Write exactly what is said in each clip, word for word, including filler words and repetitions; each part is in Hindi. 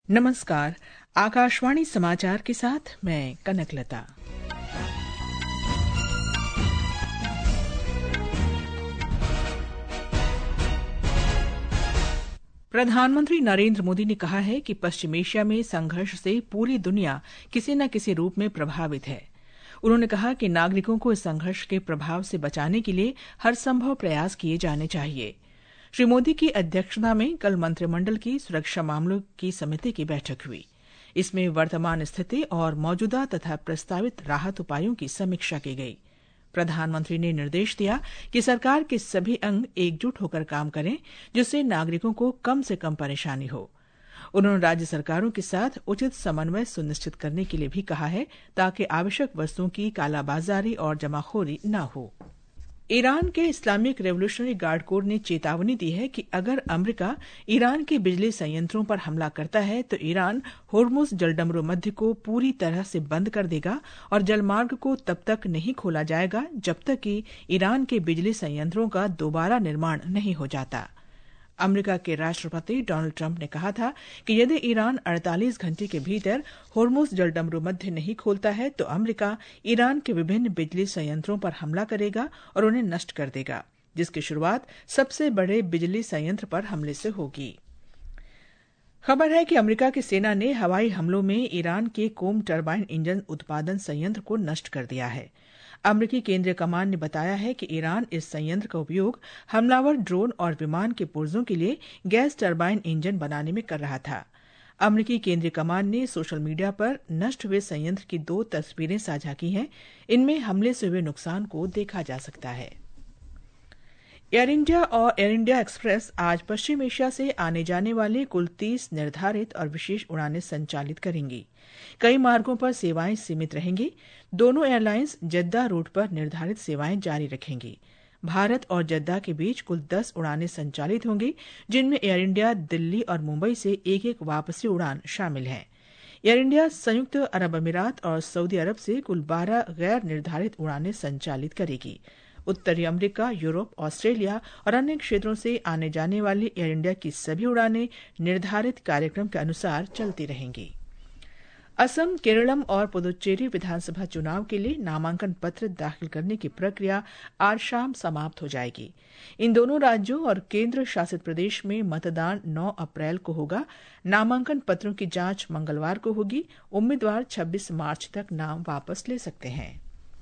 नमस्कार। आकाशवाणी समाचार के साथ मैं कनकलता। प्रधानमंत्री नरेंद्र मोदी ने कहा है कि पश्चिम एशिया में संघर्ष से पूरी दुनिया किसी न किसी रूप में प्रभावित है। उन्होंने कहा कि नागरिकों को इस संघर्ष के प्रभाव से बचाने के लिए हर संभव प्रयास किए जाने चाहिए। श्री मोदी की अध्यक्षता में कल मंत्रिमंडल की सुरक्षा मामलों की समिति की बैठक हुई। इसमें वर्तमान स्थिति और मौजूदा तथा प्रस्तावित राहत उपायों की समीक्षा की गई। प्रधानमंत्री ने निर्देश दिया कि सरकार के सभी अंग एकजुट होकर काम करें, जिससे नागरिकों को कम से कम परेशानी हो। उन्होंने राज्य सरकारों के साथ उचित समन्वय सुनिश्चित करने के लिए भी कहा है, ताकि आवश्यक वस्तुओं की कालाबाजारी और जमाखोरी न हो। ईरान के इस्लामिक रेवोल्यूशनरी गार्ड कोर ने चेतावनी दी है कि अगर अमेरिका ईरान के बिजली संयंत्रों पर हमला करता है तो ईरान होर्मुज जलडमरू मध्य को पूरी तरह से बंद कर देगा और जलमार्ग को तब तक नहीं खोला जाएगा जब तक कि ईरान के बिजली संयंत्रों का दोबारा निर्माण नहीं हो जाता। अमेरिका के राष्ट्रपति डोनाल्ड ट्रंप ने कहा था कि यदि ईरान अड़तालीस घंटे के भीतर होर्मुज जलडमरू मध्य नहीं खोलता है तो अमेरिका ईरान के विभिन्न बिजली संयंत्रों पर हमला करेगा और उन्हें नष्ट कर देगा, जिसकी शुरुआत सबसे बड़े बिजली संयंत्र पर हमले से होगी। खबर है कि अमेरिका की सेना ने हवाई हमलों में ईरान के कोम टरबाइन इंजन उत्पादन संयंत्र को नष्ट कर दिया है। अमेरिकी केंद्रीय कमान ने बताया है कि ईरान इस संयंत्र का उपयोग हमलावर ड्रोन और विमान के पुर्जों के लिए गैस टरबाइन इंजन बनाने में कर रहा था। अमेरिकी केंद्रीय कमान ने सोशल मीडिया पर नष्ट हुए संयंत्र की दो तस्वीरें साझा की हैं। इनमें हमले से हुए नुकसान को देखा जा सकता है। एयर इंडिया और एयर इंडिया एक्सप्रेस आज पश्चिम एशिया से आने जाने वाले कुल तीस निर्धारित और विशेष उड़ानें संचालित करेंगी। कई मार्गों पर सेवाएं सीमित रहेंगी। दोनों एयरलाइंस जद्दा रूट पर निर्धारित सेवाएं जारी रखेंगी। भारत और जद्दा के बीच कुल दस उड़ानें संचालित होंगी, जिनमें एयर इंडिया दिल्ली और मुंबई से एक एक वापसी उड़ान शामिल है। एयर इंडिया संयुक्त अरब अमीरात और सऊदी अरब से कुल बारह गैर निर्धारित उड़ानें संचालित करेगी। उत्तरी अमेरिका, यूरोप, ऑस्ट्रेलिया और अन्य क्षेत्रों से आने जाने वाली एयर इंडिया की सभी उड़ानें निर्धारित कार्यक्रम के अनुसार चलती रहेंगी। असम, केरलम और पुदुचेरी विधानसभा चुनाव के लिए नामांकन पत्र दाखिल करने की प्रक्रिया आज शाम समाप्त हो जाएगी। इन दोनों राज्यों और केंद्र शासित प्रदेश में मतदान नौ अप्रैल को होगा। नामांकन पत्रों की जांच मंगलवार को होगी। उम्मीदवार छब्बीस मार्च तक नाम वापस ले सकते हैं।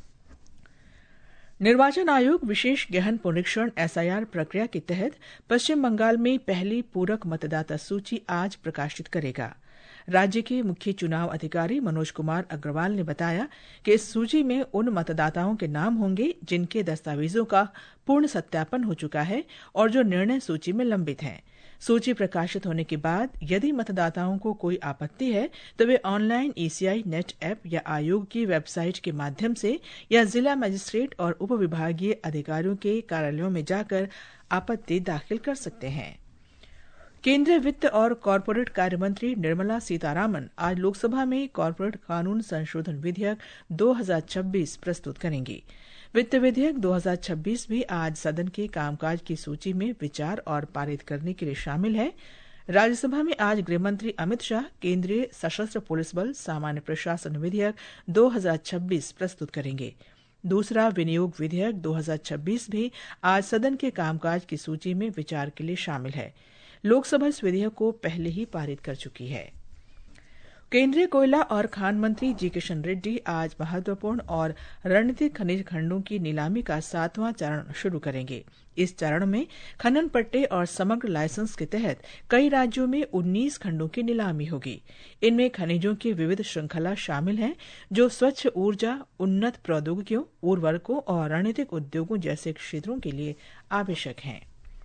निर्वाचन आयोग विशेष गहन पुनरीक्षण एस आई आर प्रक्रिया के तहत पश्चिम बंगाल में पहली पूरक मतदाता सूची आज प्रकाशित करेगा। राज्य के मुख्य चुनाव अधिकारी मनोज कुमार अग्रवाल ने बताया कि इस सूची में उन मतदाताओं के नाम होंगे जिनके दस्तावेजों का पूर्ण सत्यापन हो चुका है और जो निर्णय सूची में लंबित हैं। सूची प्रकाशित होने के बाद यदि मतदाताओं को कोई आपत्ति है तो वे online E C I net app या आयोग की वेबसाइट के माध्यम से या जिला मजिस्ट्रेट और उप विभागीय अधिकारियों के कार्यालयों में जाकर आपत्ति दाखिल कर सकते हैं। केंद्रीय वित्त और कॉरपोरेट कार्य मंत्री निर्मला सीतारामन आज लोकसभा में कॉरपोरेट कानून संशोधन विधेयक दो हज़ार छब्बीस प्रस्तुत करेंगी। वित्त विधेयक दो हज़ार छब्बीस भी आज सदन के कामकाज की सूची में विचार और पारित करने के लिए शामिल है। राज्यसभा में आज गृहमंत्री अमित शाह केंद्रीय सशस्त्र पुलिस बल सामान्य प्रशासन विधेयक दो हज़ार छब्बीस प्रस्तुत करेंगे। दूसरा विनियोग विधेयक दो हज़ार छब्बीस भी आज सदन के कामकाज की सूची में विचार के लिए शामिल है। लोकसभा इस विधेयक को पहले ही पारित कर चुकी है। केंद्रीय कोयला और खान मंत्री जी किशन रेड्डी आज महत्वपूर्ण और रणनीतिक खनिज खंडों की नीलामी का सातवां चरण शुरू करेंगे। इस चरण में खनन पट्टे और समग्र लाइसेंस के तहत कई राज्यों में उन्नीस खंडों की नीलामी होगी। इनमें खनिजों की विविध श्रृंखला शामिल है, जो स्वच्छ ऊर्जा, उन्नत प्रौद्योगिकियों, उर्वरकों और रणनीतिक उद्योगों जैसे क्षेत्रों के लिए आवश्यक हैं।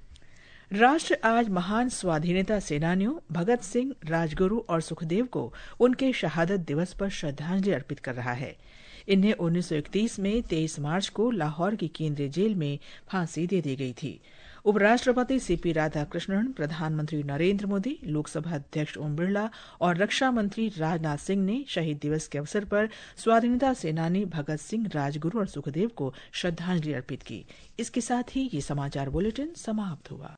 राष्ट्र आज महान स्वाधीनता सेनानियों भगत सिंह, राजगुरु और सुखदेव को उनके शहादत दिवस पर श्रद्धांजलि अर्पित कर रहा है। इन्हें उन्नीस सौ इकतीस में तेईस मार्च को लाहौर की केंद्रीय जेल में फांसी दे दी गई थी। उपराष्ट्रपति सी पी राधाकृष्णन, प्रधानमंत्री नरेंद्र मोदी, लोकसभा अध्यक्ष ओम बिरला और रक्षा मंत्री राजनाथ सिंह ने शहीद दिवस के अवसर पर स्वाधीनता सेनानी भगत सिंह, राजगुरु और सुखदेव को श्रद्धांजलि अर्पित की। इसके साथ ही ये समाचार बुलेटिन समाप्त हुआ।